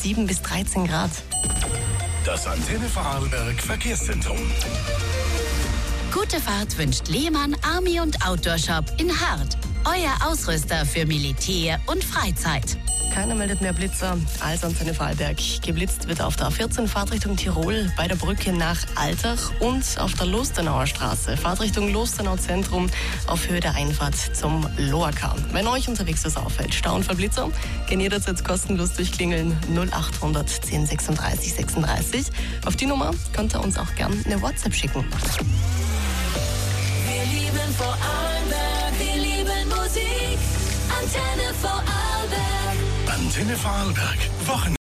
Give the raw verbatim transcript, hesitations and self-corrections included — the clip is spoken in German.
sieben bis dreizehn Grad. Das Antenne Vorarlberg Verkehrszentrum. Gute Fahrt wünscht Lehmann Army und Outdoor Shop in Hart. Euer Ausrüster für Militär und Freizeit. Keiner meldet mehr Blitzer als Antenne Vorarlberg. Geblitzt wird auf der A vierzehn Fahrtrichtung Tirol, bei der Brücke nach Altach und auf der Lustenauer Straße, Fahrtrichtung Lustenau Zentrum, auf Höhe der Einfahrt zum Loaker. Wenn euch unterwegs was auffällt, Stau und Blitzer, könnt ihr das jetzt kostenlos durchklingeln null achthundert zehn sechsunddreißig sechsunddreißig. Auf die Nummer könnt ihr uns auch gerne eine WhatsApp schicken. Wir lieben Vorarlberg, wir lieben Musik. Antenne Vorarlberg. Antenne Vorarlberg. Wochen